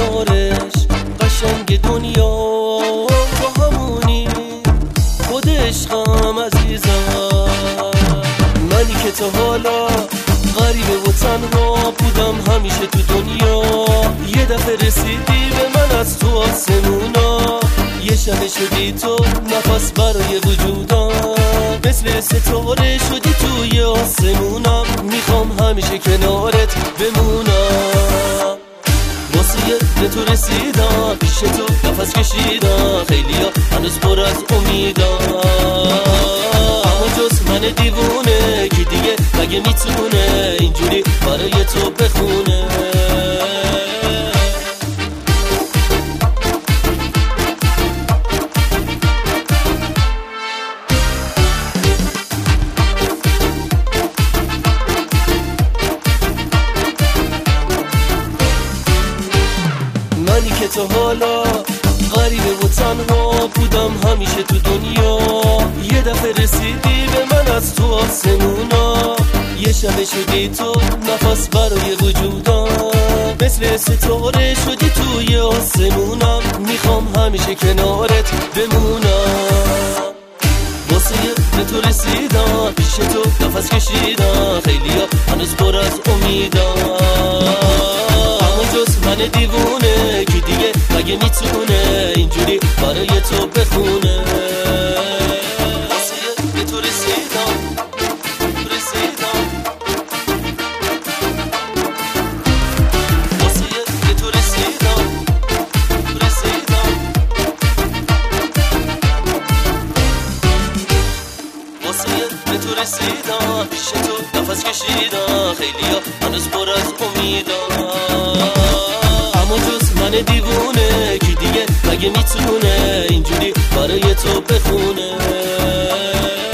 کنارش قشنگ دنیا تو همونی خود عشقم عزیزم. منی که تا حالا غریبه و تنها بودم همیشه تو دنیا، یه دفعه رسیدی به من از تو آسمونا، یه شب شدی تو نفس برای وجودم، مثل ستاره شدی توی آسمونم، میخوام همیشه کنارت بمونم. واسه به تو رسیدم، پیش تو نفس کشیدم، خیلی ها هنوز پر از امیدم، اما جز من دیوونه کی دیگه مگه میتونه اینجوری برای تو بخونه. منی که تا حالا غریبه و تنها بودم همیشه تو دنیا، یه دفعه رسیدی به من از تو آسمونا، یه شب شدی تو نفس برای وجودم، مثل ستاره شدی توی آسمونم، میخوام همیشه کنارت بمونم. واسه به تو رسیدم، پیش تو نفس کشیدم، خیلی ها هنوز پر از امیدم، اما جز من دیوونه کی دیگه مگه میتونه اینجوری برای تو بخونه. واسه به تو رسیدم واسه به تو رسیدم واسه به تو رسیدم، پیش تو نفس کشیدم، خیلی ها هنوز پر از امیدم، اما جز من دیوونه کی دیگه مگه میتونه اینجوری برای تو بخونه.